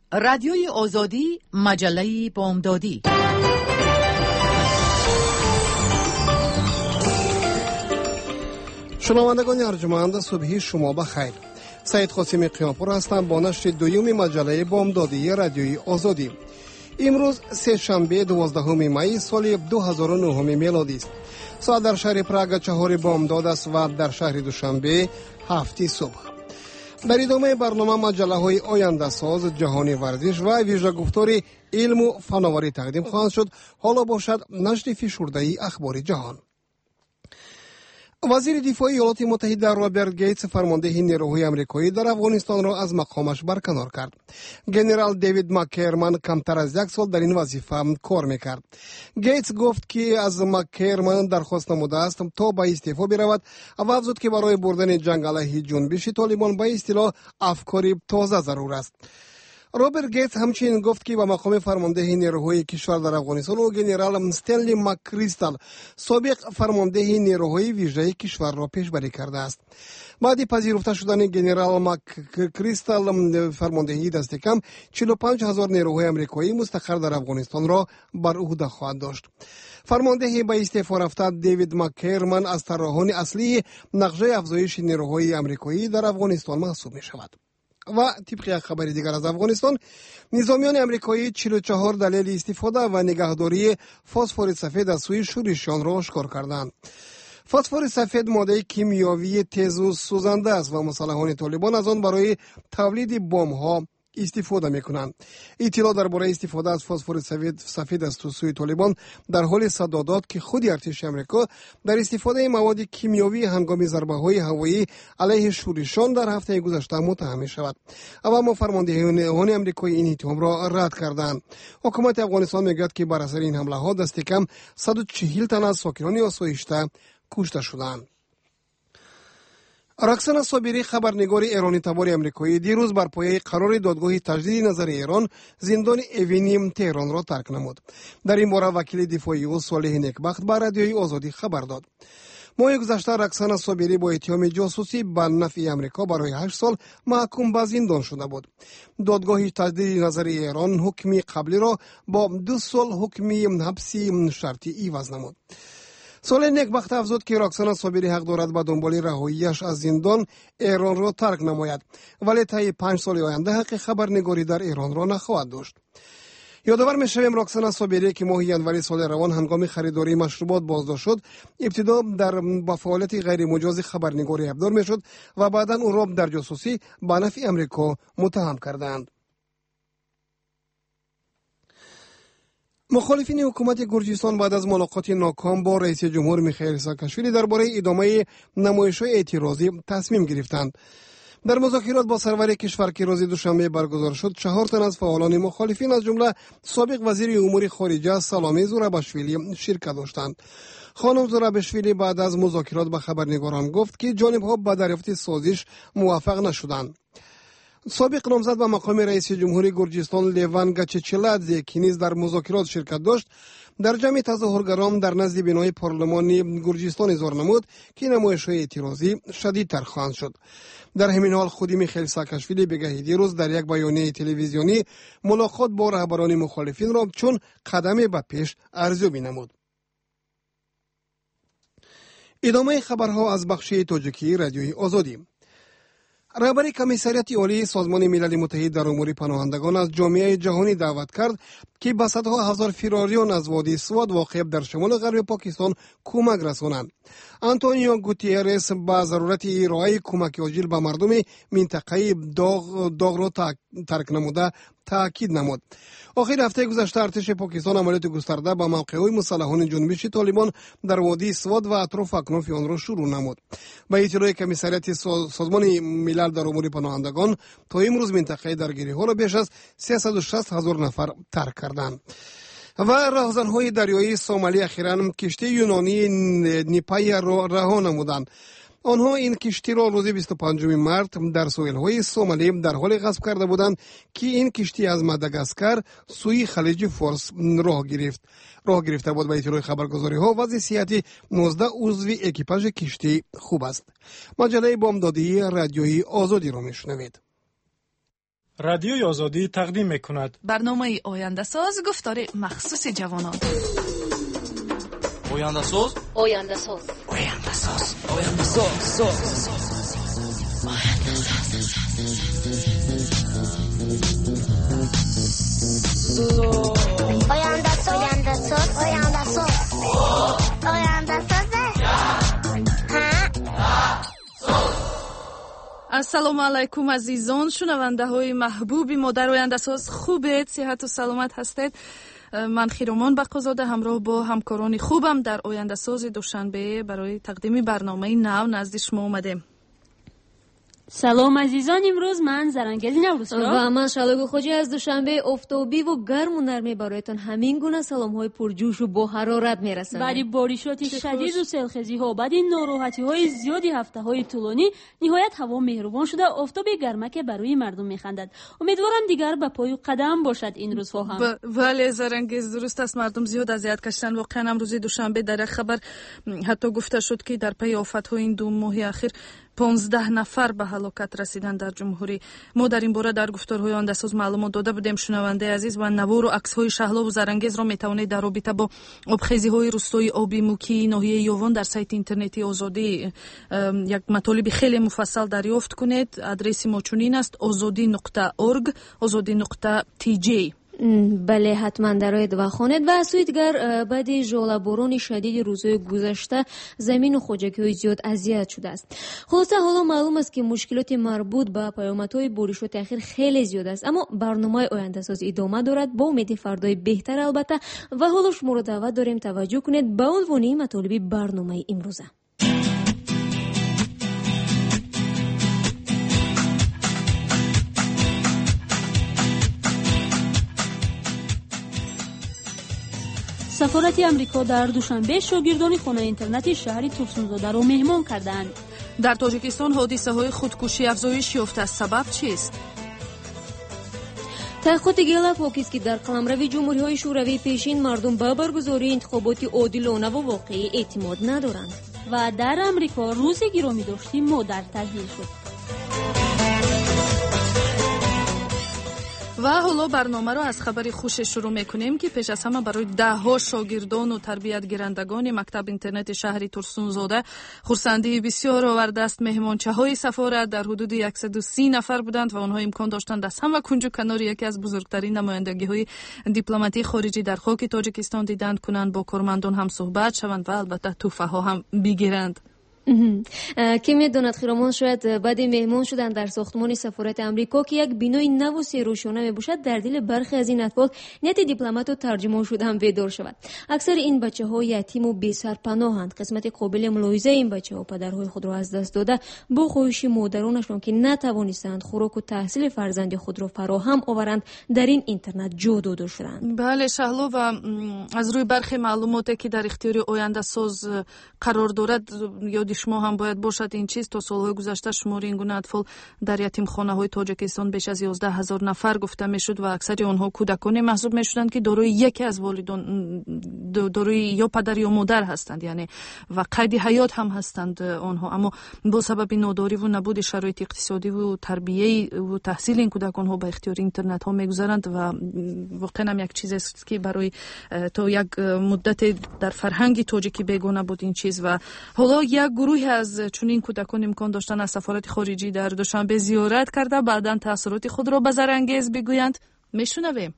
رادیوی آزادی، مجله بامدادی. شنوندگان ارجمند، صبحی شما بخیر. سید قاسم قیامپور هستم با نشر دوم مجله بامدادی رادیوی آزادی. امروز سه شنبه 12 می سال 2009 میلادی است. ساعت در شهر پراگ 4 بامداد است و در شهر دوشنبه 7 صبح. در ادامه برنامه مجله های آینده ساز، جهانی ورزش و ویژه گفتار علم و فناوری تقدیم خواهند شد. حالا باشد نشر فشرده اخبار جهان. وزیر دفاع ایالات متحده رابرت گیتس فرمانده نیروهای آمریکایی در افغانستان را از مقامش برکنار کرد. ژنرال دیوید مکرمن کمتر از یک سال در این وظیفه کار میکرد. گیتس گفت که از مکرمن درخواست نموده است تا به استعفا برود و افزود که برای بردن جنگ علیه جنبش طالبان به اصطلاح افکاری تازه ضرور است. رابرت گیتس همچنین گفت که به مقام فرمانده نیروهای کشور در افغانستان او ژنرال استنلی مکریستال سابق فرمانده نیروهای ویژه کشور را پیشبری کرده است. بعد پذیرفته شدن ژنرال مکریستال فرماندهی دست کم 45,000 نیروهای آمریکایی مستقر در افغانستان را بر عهده خواهد داشت. فرمانده به استعفا رفته دیوید مکرمن از طراحان اصلی نقشه افزایش نیروهای آمریکایی در افغانستان محسوب می شود. و طبق یک خبر دیگر از افغانستان، نظامیان آمریکایی 44 دلیل استفاده و نگهداری فسفر سفید از سوی شورشیان را آشکار کردند. فسفر سفید ماده کیمیایی تیز و سوزنده است و مسلحان طالبان از آن برای تولید بمب‌ها استفاده میکنند. اطلاع درباره استفاده از فسفر سفید از سوی طالبان در حال صدا داد که خود ارتش آمریکا در استفاده مواد کیمیایی هنگام ضربه‌های هوایی علیه شورشیان در هفته گذشته متهم می‌شود. اما فرماندهان آمریکایی این اتهام را رد کردند. حکومت افغانستان میگوید که بر اثر این حمله ها دست کم 140 تن از ساکنان آسایشته کشته شدند. رکسانا صابری خبرنگار ایرانی تبار آمریکایی دیروز بر پایه قرار دادگاه تجدید نظر ایران زندان اوینیم تهران را ترک نمود. در این باره وکیل دفاعی او صالح نیکبخت به رادیوی آزادی خبر داد. ماه گذشته رکسانا صابری با اتهام جاسوسی به نفع آمریکا برای 8 سال محکوم به زندان شده بود. دادگاه تجدید نظر ایران حکمی قبلی را با 2 سال حکم حبسی شرطی عوض نمود. صالح نیکبخت افزود که رکسانا صابری حق دارد به دنبال رهاییش از زندان ایران را ترک نماید، ولی طی 5 سال آینده حق خبرنگاری در ایران را نخواهد داشت. یادآور می‌شویم رکسانا صابری که ماه ژانویه سال روان هنگام خریداری مشروبات بازداشت شد، ابتدا با فعالیت غیر مجاز خبرنگاری ابدار میشد و بعدا او را در جاسوسی به نفع آمریکا متهم کردند. مخالفین حکومت گرجستان بعد از ملاقات ناکام با رئیس جمهور میخائیل ساکاشویلی درباره ادامه نمایش‌های اعتراضی تصمیم گرفتند. در مذاکرات با سرور کشور که روز دوشنبه برگزار شد، 4 تن از فعالان مخالفین از جمله سابق وزیر امور خارجه سلامی زورابشویلی شرکت داشتند. خانم زورابشویلی بعد از مذاکرات به خبرنگاران گفت که جانب‌ها به دریافت سازش موافق نشدند. سابق نامزد به مقام رئیس جمهوری گرجستان لیوان گچچلادزی که نیز در مذاکرات شرکت داشت، در جمع تظاهرگران در نزد بنای پارلمان گرجستان اظهار نمود که نمایش‌های اعتراضی شدیدتر خواهند شد. در همین حال خود میخائیل ساکاشویلی بگاهی دیروز در یک بیانیه تلویزیونی ملاقات با رهبران مخالفین را چون قدمی به پیش ارزیابی نمود. ادامه خبرها از بخش تاجیکی رادیوی آزادی. رهبر کمیسریت عالی سازمان ملل متحد در امور پناهندگان از جامعه جهانی دعوت کرد که به صدها هزار فراریان از وادی سواد واقع در شمال غرب پاکستان کمک رسانند. آنتونیو گوتیرس با ضرورت ارائه کمک عاجل به مردم منطقه داغ را ترک نموده تاکید نمود. آخر هفته گذشته ارتش پاکستان عملیات گسترده به موقع‌های مسلحان جنبش طالبان در وادی سواد و اطراف اکناف آن را شروع نمود. به اطلاع کمیسریت سازمان ملل در امور پناهندگان تا امروز منطقه درگیری‌ها را بیش از 360,000 نفر ترک کردند. و راهزن‌های دریایی سومالی اخیراً کشتی یونانی نیپای را رها نمودند. آنها این کشتی را روز 25 مارس در ساحل‌های سومالی در حال غصب کرده بودند که این کشتی از ماداگاسکار سوی خلیج فارس راه گرفته بود. به اطلاع خبرگزاری‌ها وضع صحتی 19 عضو اکیپاژ کشتی خوب است. مجله بامدادی رادیویی آزادی را میشنوید. رادیوی آزادی تقدیم می‌کند. برنامه آینده ساز گفتار مخصوص جوانان. آینده ساز. آینده ساز. آینده ساز. آینده ساز. آینده ساز. آینده ساز. آینده ساز. آینده ساز. السلام علیکم عزیزان، شنونده های محبوبی ما در آینده ساز. خوبید؟ صحت و سلامت هستید؟ من خیرمان بقازاده همراه با همکاران خوبم در آینده ساز دوشنبه برای تقدیم برنامه نو نزد شما اومدیم. سلام عزیزان، امروز من زرنگلی نوروزخواه و من شالوگ خوجی از دوشنبه افتابی و گرم و نرمی برایتان همین گونه سلام های پرجوش و با حرارت میرسند. بعد بارشات شدید و سیلخزی ها، بعد ناراحتی های زیادی هفته های طولانی، نهایت هوا مهربان شده، آفتاب گرمک برای مردم میخندد. امیدوارم دیگر به پای قدم باشد این روزها هم. ولی زرنگیز درست است، مردم زیاد اذیت کشیدن. واقعا امروز دوشنبه در خبر حتی گفته شد که در پی آفت های این 2 ماه اخیر 15 نفر به هلاکت رسیدن در جمهوری. ما در این باره در گفتارهای آینده ساز معلومات داده بودیم. شنونده عزیز و نوار و عکس‌های شهلا و زرنگیز را میتوانید در رابطه با آبخیزی‌های روستای آبی موکی ناحیه یوون در سایت اینترنتی آزادی یک مطالب خیلی مفصل دریافت کنید. آدرس ما چنین است: azadi.org azadi.tj. بله، حتما درآید و خوانید. و از سوی دیگر بعد ژوله باران شدید روزهای گذشته زمین و خوجکی‌های زیاد اذیت شده است. خلاصه حالا معلوم است که مشکلات مربوط به پیامدهای بارشات اخیر خیلی زیاد است، اما برنامه آینده ساز ادامه دارد با امید فردای بهتر البته. و حالا شما رو دعوت داریم توجه کنید به عنوان مطالب برنامه امروزه. سفارت امریکا در دوشنبه شاگردان خانه اینترنت شهر ترسونزاده را مهمان کردند. در تاجیکستان حادثه های خودکشی افزایش یافته است. سبب چیست؟ تحقیقات گلپ حاکیست که در قلمرو جمهوری‌های شوروی پیشین مردم به برگزاری انتخابات عادلانه و واقعی اعتماد ندارند. و در امریکا روز گرامی داشتی مادر تحویل شد. و حالا برنامه رو از خبری خوش شروع میکنیم که پیش از همه برای 10 شاگردان و تربیت گیرندگان مکتب اینترنت شهری ترسونزاده خرسندی بسیار آورده است. مهمانچه های سفارت در حدود 130 نفر بودند و آنها امکان داشتند از همه کنج و کنار یکی از بزرگترین نمایندگی های دیپلماتی خارجی در خاک تاجیکستان دیدن کنند، با کارمندان هم صحبت شوند و البته تحفه ها هم بگیرند. که میداند خیرمان شاید بعد مهمان شدن در ساختمان سفارت امریکا که یک بینای نو و سیروشانه میباشد در دل برخی از این اطفال نیت دیپلمات و ترجمان شدن بیدار شود. اکثر این بچه ها یتیم و بی سرپناهند. قسمت قابل ملاحظه این بچه ها پدرهای خود را از دست داده با خواهش مادرانشان که نتوانستند خوراک و تحصیل فرزند خود را فراهم آورند در این اینترنت جا داده شدند. بله شهلا، و از روی برخی معلوماتی که در اختیار آینده ساز قرار دارد یاد شما هم باید باشد این چیز: تا سالهای گذشته شمار این گونه اطفال در یتیمخانه‌های تاجیکستان بیش از 11,000 نفر گفته میشد و اکثر آنها کودکان محسوب میشدند که دارای یکی از والدان، دارای یا پدر یا مادر هستند، یعنی و قید حیات هم هستند آنها، اما با سبب ناداری و نبود شرایط اقتصادی و تربیه و تحصیل این کودکان ها به اختیار اینترنت ها میگذارند و واقعا هم یک چیز است که برای تا یک مدت در فرهنگ تاجیکی بیگانه بود این چیز. و حالا یک گروه از چنین کودکان امکان داشتن از سفارت خارجی در دوشنبه زیارت کرده، بعداً تأثیرات خود را به زرنگیز بگویند. میشنویم.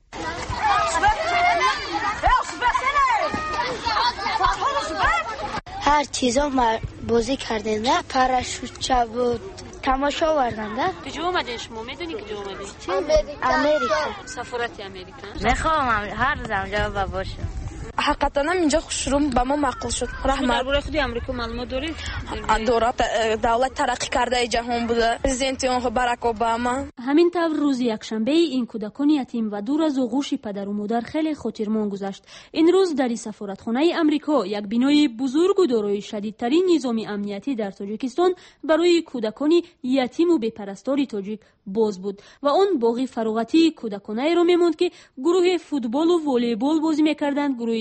هر چیزا بازی کردین، نه پاراشوت بود، تماشا وردن. کجا اومدین شما؟ میدونی کجا اومدین؟ امریکا. سفارت امریکا. میخوام هر زمان باشم. حقیقتا اینجا خوشروم به ما معقول شد. رحمت. درباره خود امریکا معلومات دارید؟ دولت ترقی کرده جهان بوده. پرزیدنت اون باراک اوباما. همین طور روز یکشنبه این کودکان یتیم و دور از آغوش پدر و مادر خیلی خاطرمان گذشت. این روز در سفارتخانه امریکا یک بینای بزرگ و دارای شدیدترین نظام امنیتی در تاجیکستان برای کودکان یتیم و بی‌پرستار تاجیک باز بود و آن باقی فراغتی کودکانه را میموند که گروه فوتبال و والیبال بازی میکردند، گروه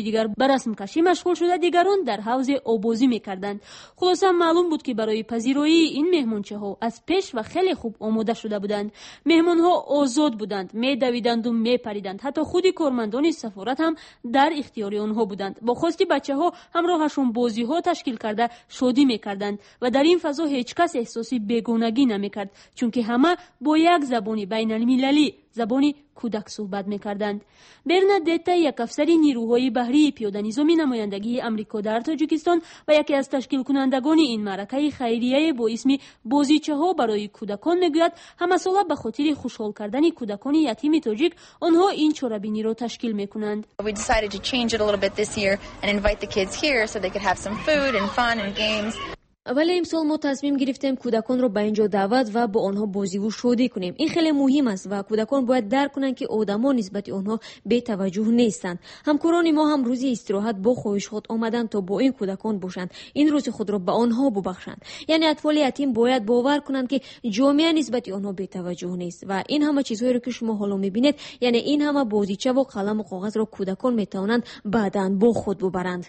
دیگر به رسم کشی مشغول شده، دیگران در حوض آبازی می‌کردند. خلاصه معلوم بود که برای پذیرایی این مهمانچه‌ها از پیش و خیلی خوب آماده شده بودند. مهمان‌ها آزاد بودند، می‌دویدند و می‌پریدند. حتی خود کارمندان سفارت هم در اختیار آنها بودند. با خواست بچه‌ها همراهشون بازی‌ها تشکیل کرده شادی می‌کردند و در این فضا هیچ کس احساس بیگانگی نمی‌کرد، چون که همه با یک زبان بین‌المللی، زبانی کودک صحبت می‌کردند. برنادتا یک افسر نیروهای بحری پیاده نظام نمایندگی آمریکا در تاجیکستان و یکی از تشکیل کنندگان این معرکه خیریه با اسم بازیچه‌ها برای کودکان میگوید همه ساله به خاطر خوشحال کردن کودکان یتیم تاجیک آنها این چاره‌بینی را تشکیل می‌کنند. We decided to change it a little bit this year and invite the kids here so they could have some food and fun and games. ولی امسال ما تصمیم گرفتیم کودکان رو به اینجا دعوت و با آنها بازی و شادی کنیم. این خیلی مهم است و کودکان باید درک کنند که آدما نسبت آنها بی توجه نیستند. همکاران ما هم روزی استراحت با خواهشات آمدند تا با این کودکان باشند، این روز خود را به آنها ببخشند. یعنی اطفال یتیم باید باور کنند که جامعه نسبت آنها بی توجه نیست و این همه چیزهایی رو که شما حالا میبینید، یعنی این همه بازیچه و قلم و کاغذ را کودکان میتوانند بعداً با خود ببرند.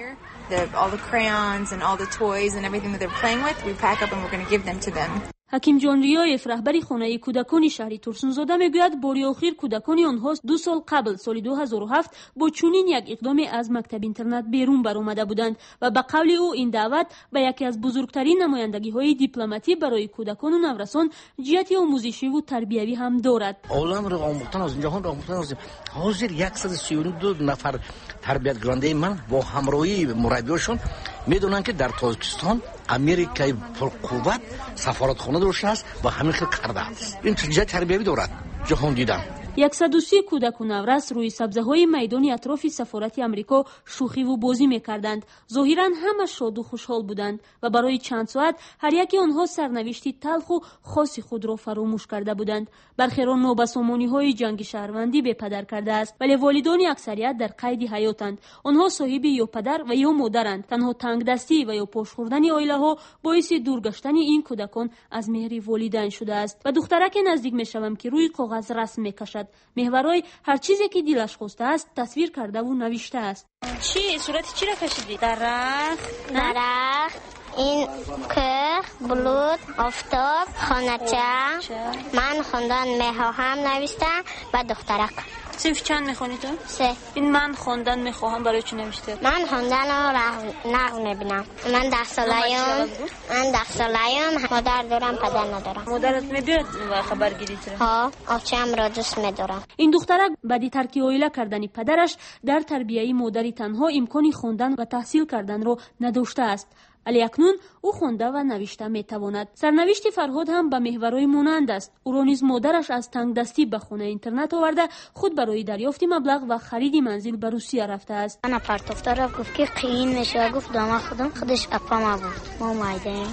All the crayons and all the toys and everything that they're playing with, we pack up and we're going to give them to them. حکیم جان ریایف رهبر خانه کودکان شهری ترسونزاده میگوید باری آخر کودکان آنها 2 سال قبل سال 2007 با چنین یک اقدام از مکتب اینترنت بیرون برآمده بودند و به قول او این دعوت به یکی از بزرگترین نمایندگی‌های دیپلماتی برای کودکان و نورسان جهت آموزشی و تربیوی هم دارد. عالم را آموختن از جهان را آموختن از حاضر 132 نفر تربیت گرانده من با همراهی مربیاشون میدونن که در تاجیکستان امریکای پرقوت سفارتخانه داشته است و همین خیلی کرده است. این چیزای تربیوی دارد جهان دیدن. 130 کودک و نورس روی سبزه‌های میدانی اطراف سفارت آمریکا شوخی و بازی می‌کردند. ظاهراً همه شاد و خوشحال بودند و برای چند ساعت هر یکی آنها سرنوشتی تلخ و خاص خود را فراموش کرده بودند. برخی را نابسامانی‌های جنگ شهروندی به پدر کرده است، ولی والدان اکثریت در قید حیاتند. آنها صاحب یا پدر و یا مادرند. تنها تنگدستی و یا پاش خوردن عائله‌ها باعث دورگشتن این کودکان از مهر والدین شده است. و دخترک نزدیک می‌شوم که روی کاغذ رسم می‌کشد. محورای هر چیزی که دلش خواسته است تصویر کرده و نوشته است. چی صورت چی را کشیدی؟ درخت، این که بلود، آفتاب، خانچه. من خوندن میخواهم نوشتم و دخترک. صنف چند میخونی تو؟ 3. این من خوندن میخواهم برای چی نوشته؟ من خوندن رو نقل میبینم. من 10 ساله‌ام. مادر دارم، پدر ندارم. مادرت میبید و خبر گیری تو؟ ها، آچه‌ام را دوست میدارم. این دخترک بعد ترک عائله کردن پدرش در تربیت مادری تنها امکان خواندن و تحصیل کردن را نداشته است. ولی اکنون او خونده و نوشته میتواند. سرنوشت فرهاد هم به محورای مانند است. او را نیز مادرش از تنگ دستی به خانه اینترنت آورده خود برای دریافت مبلغ و خرید منزل به روسیه رفته است. من پرتفتار را گفت که قین میشه، گفت دامه خودش اپا ما بود. ما مایدیم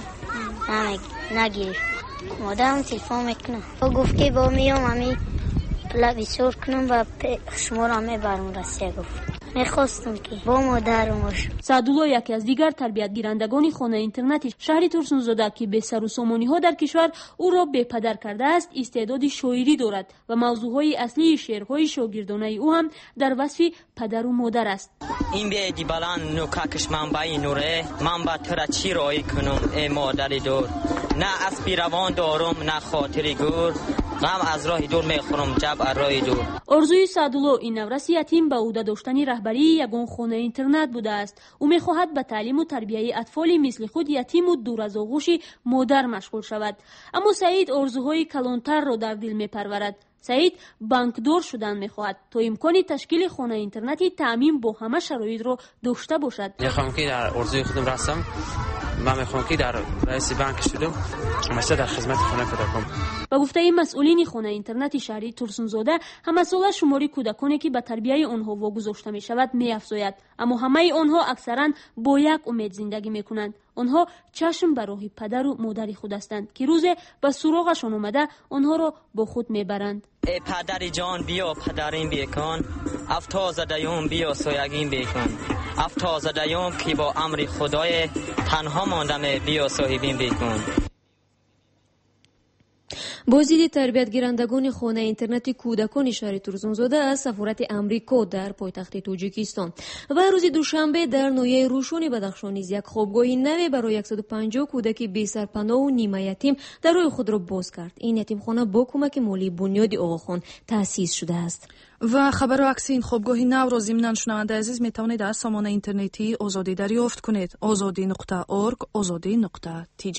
نگیر. مادرم تلفن میکنه. او گفت که با میام امی لبی سور کنم و شما را میبرم روسیه. گفت میخواستم که با مادرمش. سعدالله یکی از دیگر تربیت گیرندگان خانه اینترنتی شهری ترسونزاده که به سر و سامانی ها در کشور او را به پدر کرده است استعداد شاعری دارد و موضوعهای اصلی شعرهای شاگردانه او هم در وصف پدر و مادر است. این بیدی بلند نوکاکش منبعی نوره، من با تر چی رای کنم ای مادر دور، نه اسبی روان دارم نه خاطری گور، غم از راه دور میخورم جب از راه دور. آرزوی سعدالله این نورس یتیم به عهده داشتن رهبری یگان خانه اینترنت بوده است. او میخواهد به تعلیم و تربیت اطفالی مثل خود یتیم و دور از آغوش مادر مشغول شود. اما سعید آرزوهای کلانتر را در دل میپرورد. سعید بانکدار شدن میخواهد تا امکان تشکیل خانه اینترنتی تامین با همه شرایط را داشته باشد. میخوام که در آرزوی خودم رسم. من میخوام که در رئیس بانک شدم همیشه در خدمت خانه کودکان. با گفته مسئولین خانه اینترنتی شهری ترسونزاده همه ساله شماری کودکانی که به تربیت آنها واگذاشته می شود می افزاید، اما همه آنها اکثرا با یک امید زندگی می کنند. آنها چشم به راه پدر و مادر خود هستند که روز به سراغشان آمده آنها را با خود می برند. ای پدر جان بیا پدرین بیکن، افتازده‌ام بیا سویگین بیکن، افتازده‌ام که با امر خدای تنها ماندم بیا صاحبین بیکن. با ضد تربیتگیرندگان خانه اینترنتی کودکان شهر ترزونزاده از سفارت امریکا در پایتخت تاجیکستان و روز دوشنبه در ناحیه روشن بدخشان نیز یک خوابگاه نو برای 150 کودک بی سرپناه و نیمه یتیم در روی خود را باز کرد. این یتیمخانه با کمک مالی بنیاد آقاخان تأسیس شده است. و خبر و عکس این خوابگاه نو را ضمناً شنونده عزیز میتوانید در سامانه اینترنتی آزادی دریافت کنید. azadi.org azadi.tj.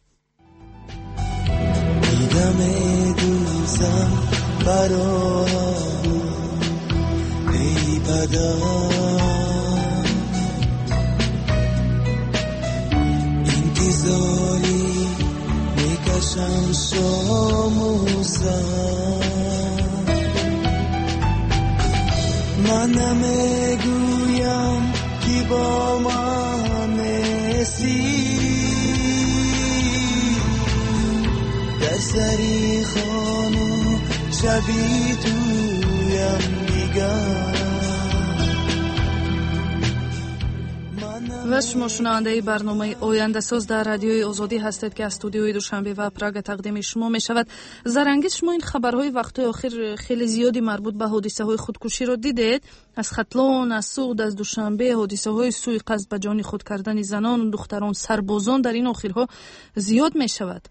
دیدم دوزم برام ای بدم انتظاری میکشم شام و من نمیگویم که با من نیستی در سری خانو شبی تویم دیگر. و شما شنونده برنامه آینده ساز در رادیوی آزادی هستید که از استودیوی دوشنبه و پراگ تقدیم شما می شود. زرانگیز شما این خبرهای وقت آخر خیلی زیادی مربوط به حادثه های خودکشی را دیدید؟ از ختلان، از سوغد، از دوشنبه، حادثه های سوء قصد به جان خود کردن زنان، دختران، سربازان در این آخرها زیاد می شود.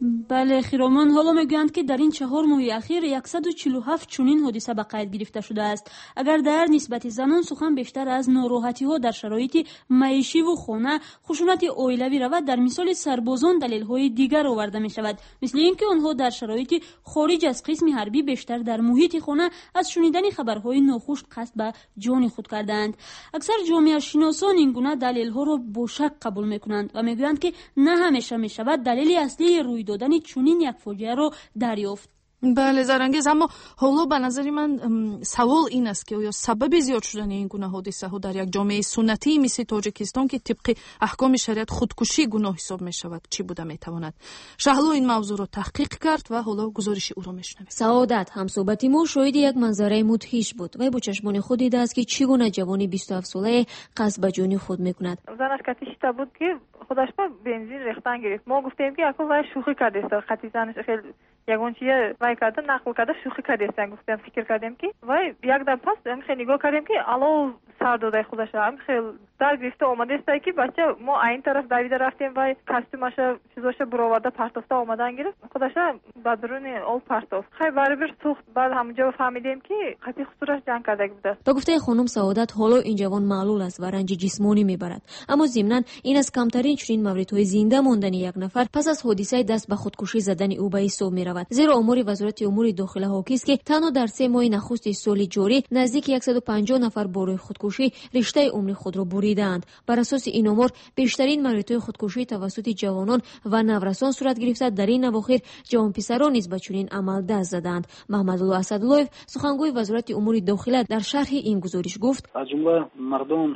بله خیرامان، حالا میگویند که در این 4 ماه اخیر 147 چنین حادثه به قید گرفته شده است. اگر در نسبت زنان سخن بیشتر از ناراحتی ها در شرایط معیشی و خانه، خشونت عائلوی رود، در مثال سربازان دلیل های دیگر آورده می شود، مثل اینکه آنها در شرایط خارج از قسم حربی بیشتر در محیط خانه از شنیدن خبرهای ناخوش قصد به جان خود کردند. اکثر جامعه شناسان این گونه دلیل ها را با شک قبول میکنند و میگویند که نه همیشه می شود دلیل اصلی روی دادن چنین یک فاجعه رو دریافت. بله زرانگیز، اما حالا به نظر من سوال این است که آیا سبب زیاد شدن این گونه حادثه ها در یک جامعه سنتی مثل تاجیکستان که طبق احکام شریعت خودکشی گناه حساب می شود چی بوده می تواند؟ شهلا این موضوع را تحقیق کرد و حالا گزارش او را میشنویم. سعادت همصحبتی ما شاهد یک منظره مدهش بود و با چشمان خود دیده است که چگونه جوانی 27 ساله قصد به جان خود میکند. زنش کتیشتا بود که خودش با بنزین ریختن گرفت. ما گفتیم که اکو وای شوخی کرده است. خطی زنش خیلی یگون چیه وای کرده نقل کرده شوخی کرده است. گفتم فکر کردیم که وای یک دم پس هم خیلی نگاه کردیم که الو سر داده خودش هم خیلی در گرفته اومده است که بچه ما این طرف دویده رفتیم وای کاستومش چیزاش برآورده پرتافته اومدن گرفت خودش با درون اول پرتاف خیلی برابر سوخت. بعد همونجا فهمیدیم که خطی خسورش جنگ کرده بوده. با گفته خانم سعادت حالا این جوان معلول است و رنج جسمانی میبرد، اما ضمناً این از کمترین چنین موردهای زنده ماندن یک نفر پس از حادثه دست به خودکشی زدن او به حساب میرود، زیرا امور وزارت امور داخله حاکی است که تنها در 3 ماه نخست سال جاری نزدیک 150 نفر برای خودکشی رشته عمر خود را بریدند. بر اساس این امور بیشترین موردهای خودکشی توسط جوانان و نورسان صورت گرفته. در این اواخر جوان پسران نیز به چنین عمل دست زدند. محمدالله اسدالله سخنگوی وزارت امور داخله در شرح این گزارش گفت: از جمله مردم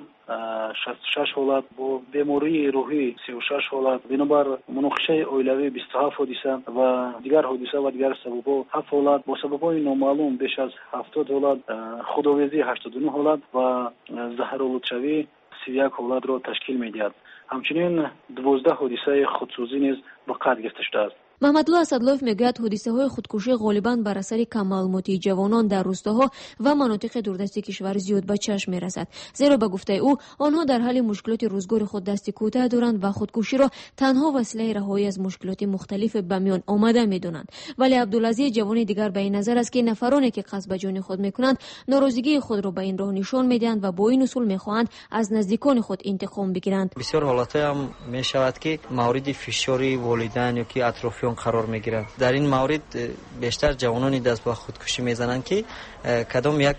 66 حالت با بیماری روحی 36 حالت بنابر مناقشه عائلوی 27 حادثه و دیگر حادثه و دیگر سبب‌ها 7 حالت با سبب‌های نامعلوم بیش از 70 حالت خودآویزی 89 حالت و زهرآلودشوی 31 حالت را تشکیل می‌دهد. همچنین 12 حادثه خودسوزی نیز به قید گرفته شده است. محمدالله اسدالله میگوید حادثه‌های خودکشی غالباً بر اثر کم معلوماتی جوانان در روستاها و مناطق دوردست کشور زیاد به چشم می‌رسد، زیرا به گفته او آنها در حال مشکلات روزگار خود دست کوتاه دارند و خودکشی را تنها وسیله رهایی از مشکلات مختلف به میان آمده می‌دانند. ولی عبدالعزیز جوان دیگر به این نظر است که نفرانی که قصد به جان خود می‌کنند ناراضگی خود را به این راه نشان می‌دهند و با این اصول می‌خواهند از نزدیکان خود انتقام بگیرند. بسیار حالات‌ها هم می‌شود که مورد فشاری والدین یا که اطرافیان قرار میگیرند. در این مورد بیشتر جوانانی دست به خودکشی میزنند که کدام یک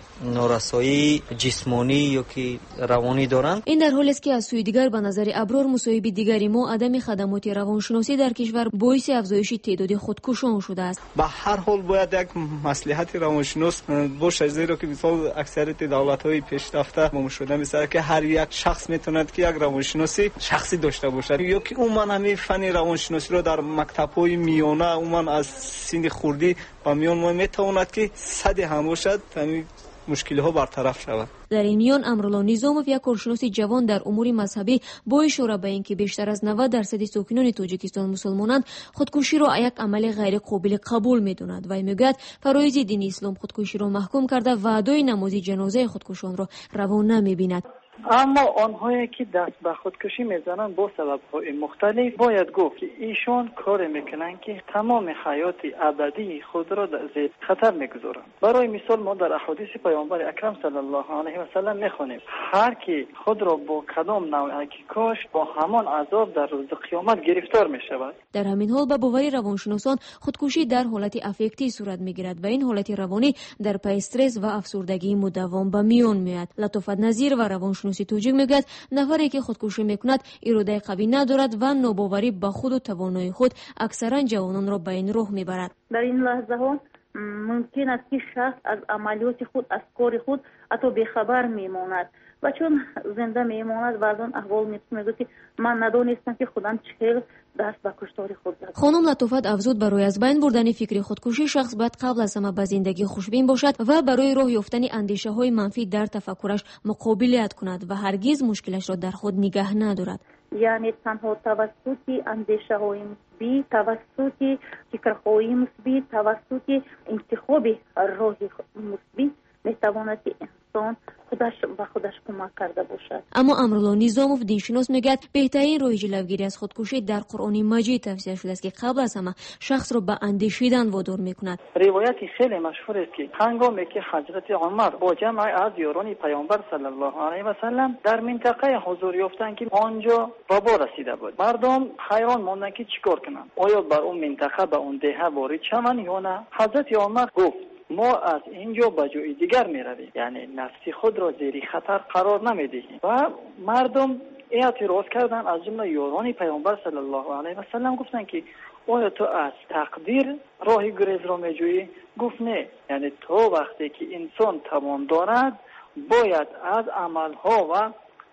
نارسایی جسمانی یا که روانی دارند. این در حالی است که از سوی دیگر به نظر ابرار مصائب دیگری ما عدم خدمات روانشناسی در کشور باعث افزایش تعداد خودکشان شده است. به هر حال باید یک مصلحت روانشناس باشه، زیرا که مثلا اکثریت دولت‌های پیشرفته مشاهده می‌شود که هر یک شخص میتواند که یک روانشناسی شخصی داشته باشد یا که عموما همین فن روانشناسی را در مکتب‌های میانه عموما از سن خردی و میان ما میتواند که صد هم باشد، همین مشکل ها برطرف شود. در این میان امرالله نیظاموف یک کارشناس جوان در امور مذهبی با اشاره به اینکه بیشتر از 90% ساکنان تاجیکستان مسلمانند خودکشی را یک عمل غیر قابل قبول می‌دانند و میگوید فرایض دین اسلام خودکشی را محکوم کرده و ادای نماز جنازه خودکشان را روا نمی‌بیند. اما آنهایی که دست به خودکشی میزنند با سبب‌های مختلف باید گفت که ایشان کار میکنند که تمام حیات ابدی خود را در زیر خطر میگذارند. برای مثال ما در احادیث پیامبر اکرم صلی الله علیه و سلم میخوانیم هر کی خود را با کدام نوع کاش با همان عذاب در روز قیامت گرفتار میشود. در همین حال به باور روانشناسان خودکشی در حالت افکتی صورت میگیرد و این حالت روانی در پی استرس و افسردگی مداوم به میان میاد. لطفت نظیر و روانشناسی توجیه میگوید نفری که خودکشی میکند اراده قوی ندارد و ناباوری به خود و توانایی خود اکثرا جوانان را به این راه میبرد. در این لحظه ها ممکن است که شخص از عملیات خود از کار خود حتی بیخبر میماند و چون زنده میماند و از آن احوال میگوید که من ندانستم که خودم چه دست به کشتار خود زد. خانم لطفت افزود برای از بین بردن فکر خودکشی شخص باید قبل از همه به زندگی خوشبین باشد و برای راه یافتن اندیشه های منفی در تفکرش مقابلت کند و هرگز مشکلش را در خود نگه ندارد. یعنی تنها توسط اندیشه های مثبت، توسط فکرهای مثبت، توسط انتخاب راه مثبت میتواند انسان خودش کمک کرده باشد. اما امرالله نیظاموف دینشناس میگوید بهترین راه جلوگیری از خودکشی در قرآن مجید توصیه شده است که قبل از همه شخص را به اندیشیدن وادار میکند. روایتی خیلی مشهور است که هنگامی که حضرت عمر با جمعی از یاران پیامبر صلی الله علیه و سلم در منطقه حضور یافتند که آنجا وبا رسیده بود، مردم حیران ماندند که چیکار کنند، آیا بر اون منطقه به اون دهه وارد شوند یا نه. حضرت عمر گفت ما از اینجا به جای دیگر می رویم، یعنی نفسی خود را زیر خطر قرار نمی دهیم. و مردم اعتراض کردند، از جمله یاران پیامبر صلی الله علیه و سلم گفتند که آیا تو از تقدیر راه گریز را می جویی؟ گفت نه، یعنی تو وقتی که انسان توان دارد باید از عملها و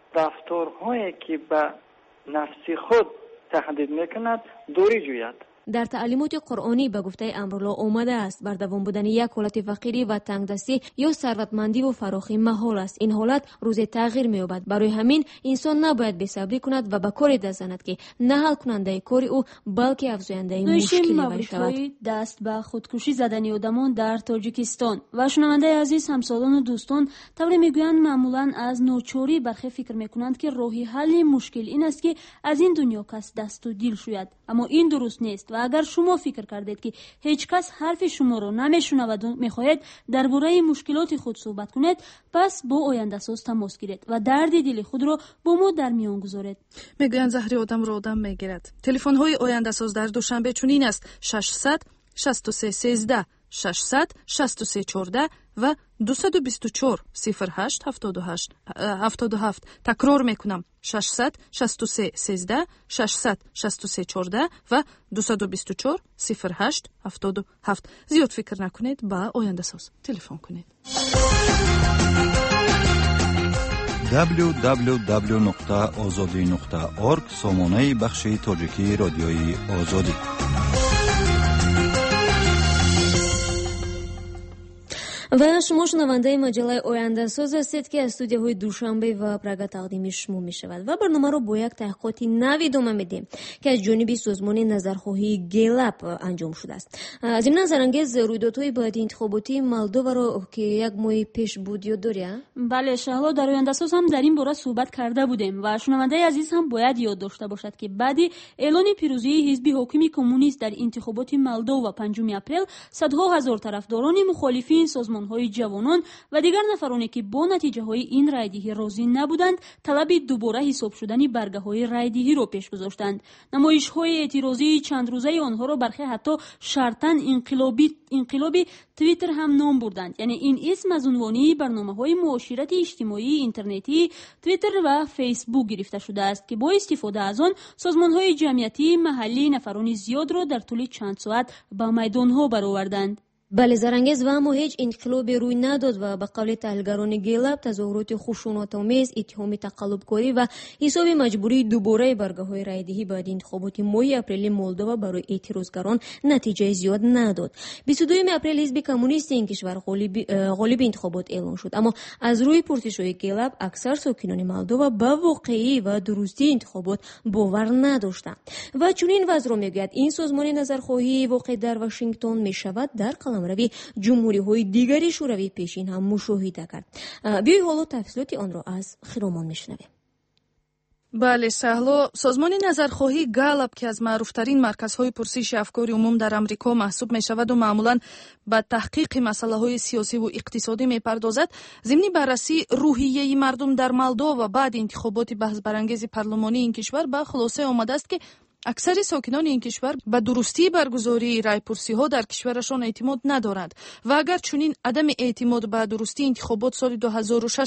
رفتارهایی که به نفسی خود تهدید می کند دوری جوید. در تعلیمات قرآنی به گفته امرالله آمده است بر دوام بودن یک حالت فقیری و تنگدستی یا ثروتمندی و فراخی محال است. این حالت روز تغییر می‌یابد. برای همین انسان نباید بی‌صبری کند و به کاری دست زند که نه حل کننده کار او بلکه افزاینده مشکلی باشد. دست به خودکشی زدن آدمان در تاجیکستان و شنونده عزیز همسالان و دوستان طوری میگویند معمولا از ناچاری برخی فکر میکنند که راه حل مشکل این است که از این دنیا کس دست و دل شوید، اما این درست نیست. و اگر شما فکر کردید که هیچ کس حرف شما را نمیشنود و میخواهید درباره مشکلات خود صحبت کنید، پس با آینده ساز تماس گیرید و درد دل خود را با ما در میان گذارید. میگویند زهر آدم را آدم میگیرد. تلفن های آینده ساز در دوشنبه چنین است: 600 63 13 600 63 14 و 224 08 77. تکرار میکنم: 600 63 13 600 63 14 و 224 08 77. زیاد فکر نکنید، با آینده ساز تلفن کنید. www.azadi.org سامانه بخش تاجیکی رادیوی آزادی. و شما شنونده مجله آینده ساز هستید که از استودیوهای دوشنبه و پراگ تقدیم شما می شود و برنامه رو با یک تحقیقات نوی ادامه میدیم که از جانب سازمان نظرخواهی گلپ انجام شده است. از این نظرانگیز رویدادهای بعد انتخاباتی مولدووا رو که یک ماه پیش بود یاد داری؟ بله شهلا، در آینده ساز هم در این باره صحبت کرده بودیم و شنونده عزیز هم باید یاد داشته باشد که بعد اعلان پیروزی حزب حاکم کمونیست در انتخابات مولدووا 5 اپریل صدها هزار طرفداران مخالفین سازمان های جوانان و دیگر نفرانی که با نتیجه های این رایدهی راضی نبودند طلب دوباره حساب شدن برگه های رایدهی را پیش گذاشتند. نمایش های اعتراضی چند روزه آنها را برخی حتی شرطاً انقلابی توییتر هم نام بردند. یعنی این اسم از عنوانی برنامه‌های معاشرت اجتماعی اینترنتی توییتر و فیسبوک گرفته شده است که با استفاده از آن سازمان‌های جمعیتی محلی نفران زیاد را در طول چند ساعت به میدان‌ها برآوردند. بله زرانگیز و اما هیچ انقلابی روی نداد و به قول تحلیلگران گلاب تظاهرات خشونت‌آمیز، اتهام تقلبکاری و حساب مجبوری دوباره برگه‌های رایدهی بعد انتخابات ماه اپریل مولدووا برای اعتراضگران نتیجه زیاد نداد. 22 اپریل حزب کمونیست این کشور غالب انتخابات اعلام شد، اما از روی پرسش‌های گلاب اکثر ساکنان مولدووا به واقعی و درستی انتخابات باور نداشتند و چنین وضع را میگوید این سازمان نظرخواهی واقع در واشنگتن میشود در قلمروی جمهوری‌های دیگری شوروی پیشین هم مشاهده کرد. بیایید حالا تفصیلات آن را از خرامان میشنویم. بله سهلا، سازمان نظرخواهی گالاب که از معروفترین مرکزهای پرسش افکار عموم در امریکا محسوب می شود و معمولاً به تحقیق مسئله های سیاسی و اقتصادی می پردازد، ضمن بررسی روحیه مردم در مولدووا و بعد انتخابات بحث برانگیز پارلمانی این کشور به خلاصه آمده است که اکثر ساکنان این کشور به درستی برگزاری رایپرسی ها در کشورشان اعتماد ندارند و اگر چنین عدم اعتماد به درستی انتخابات سال 2006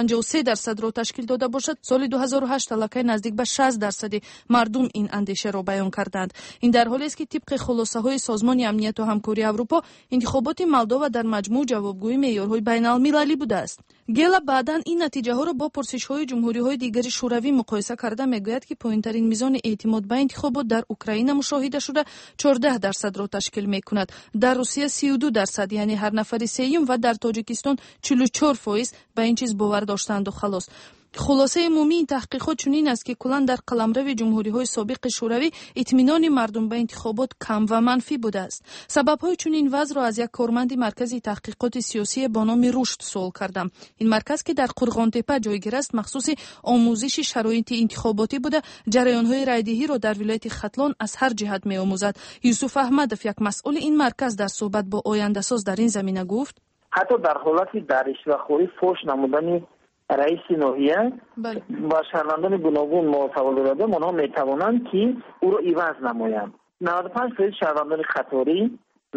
53% را تشکیل داده باشد، سال 2008 الکی نزدیک به 60% مردم این اندیشه را بیان کردند. این در حالی است که طبق خلاصه های سازمان امنیت و همکاری اروپا انتخابات مولدووا در مجموع جوابگوی معیارهای بین المللی بوده است. گلاب بعداً این نتیجه ها را با پرسش های جمهوری های دیگر شوروی مقایسه کرده میگوید که پایین‌ترین میزان اعتماد به انتخابات در اوکراین مشاهده شده 14% را تشکیل می کند، در روسیه 32%، یعنی هر نفر سیوم، و در تاجیکستان 44% به این چیز باور داشتند و خلاص. خلاصه عمومی این تحقیقات چنین است که کلاً در قلمرو جمهوری‌های سابق شوروی اطمینان مردم به انتخابات کم و منفی بوده است. سبب‌های چنین وضع را از یک کارمند مرکز تحقیقات سیاسی با نام رشد سوال کردم. این مرکز که در قرغان‌تپه جایگیر است مخصوص آموزش شرایط انتخاباتی بوده، جریان‌های رایدهی را در ولایت ختلان از هر جهت می‌آموزد. یوسف احمدов یک مسئول این مرکز در صحبت با آینده ساز در این زمینه گفت: حتی در حالتی در رشوه‌خوری فحش نمودن رئیس ناحیه با شهروندان گوناگون محاسبه داده آنها میتوانند که او را عوض نمایند. 95% شهروندان خطاری،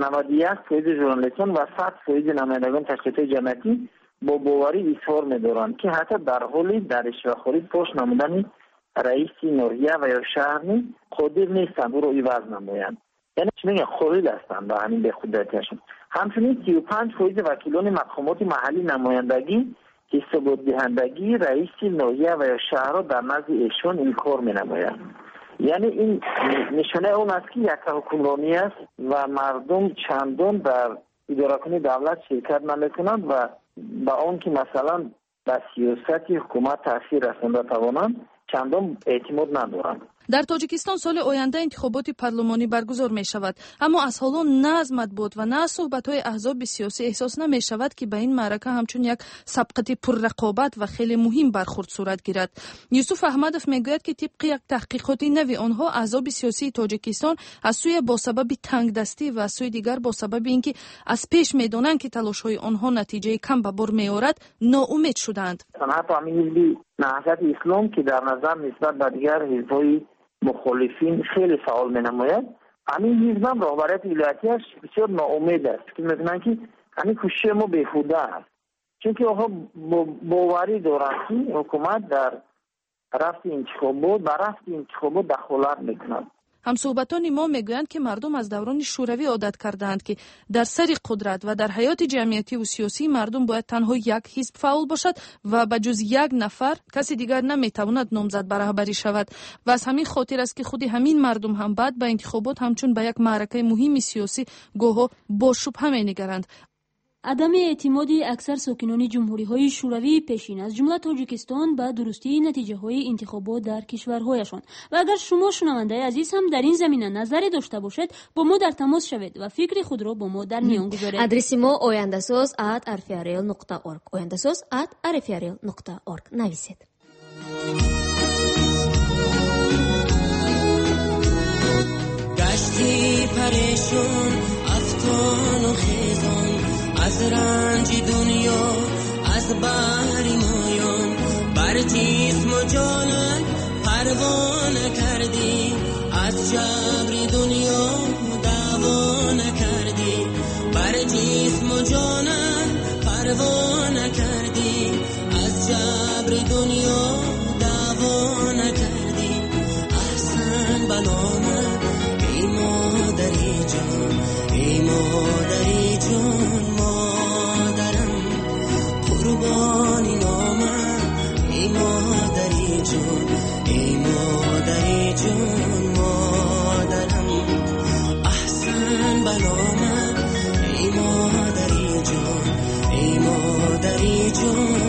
91% ژورنالیستان و 100% نمایندگان تشکیلات جمعیتی با باوری اظهار می‌دارند که حتی در حالی در رشوه‌خوری فحش نمودن رئیس ناحیه و یا شهر قادر نیستند او را عوض نمایند. یعنی چی میگن؟ خالد هستند به همین بی‌خودی‌هاشون. همچنین 35% وکیلان مقامات محلی نمایندگی حساب دهندگی رئیس ناحیه و یا شهر در نزد ایشان انکار می‌نمایند. یعنی این نشانه اون است که یک حکمرانی است و مردم چندان در اداره‌کنی دولت شرکت نمی‌کنند و با اون که مثلا به سیاست حکومت تاثیر رسانده توانند چندان اعتماد ندارند. در تاجیکستان سال آینده انتخابات پارلمانی برگزار می شود، اما از حالا نه از مطبوعات و نه از صحبت‌های احزاب سیاسی احساس نمی شود که به این معرکه همچون یک سبقت پررقابت و خیلی مهم برخورد صورت گیرد. یوسف احمدов میگوید که طبق یک تحقیقات نوی آنها احزاب سیاسی تاجیکستان از سوی با سبب تنگدستی و از سوی دیگر با سبب اینکه از پیش میدانند که تلاش‌های آنها نتیجه کم به بار میآورد ناامید شدند. حتی همین نهضت اسلام که در نظر نسبت به دیگر حزب‌های مخالفین خیلی فعال می‌نماید، همین حزب هم رهبریت ولایتیش بسیار ناامید است که می‌دونن که همین کوشش ما بیهوده است، چون که آنها باوری دارند که حکومت در رفت انتخابات دخالت می‌کند. همصحبتان ما میگویند که مردم از دوران شوروی عادت کردند که در سر قدرت و در حیات جمعیتی و سیاسی مردم باید تنها یک حزب فعال باشد و به جز یک نفر کسی دیگر نمیتواند نامزد به رهبری شود و از همین خاطر است که خود همین مردم هم بعد به انتخابات همچون به یک معرکه مهم سیاسی گویا با شبهه می‌نگرند. عدم اعتماد اکثر ساکنان جمهوری‌های شوروی پیشین از جمله تاجیکستان به درستی نتیجه‌های انتخابات در کشورهایشان. و اگر شما شنونده عزیز هم در این زمینه نظری داشته باشید با ما در تماس شوید و فکر خود را با ما در میان گذارید. آدرس ما oyandasoz@rfrl.org oyandasoz@rfrl.org نویسید. گشتی پریشون افتان و خیزان از رنج دنیا از بحر مایان بر جسم و جانم پروانه کردی از جبر دنیا دعوا نکردی بر جسم و جانم پروانه کردی از جبر دنیا دعوا نکردی احسن بنامه مادری جان ای مادری جان مادرم قربانی نامم ای مادری جان ای مادری جان مادرم احسن بنامم ای مادری جان ای مادری جان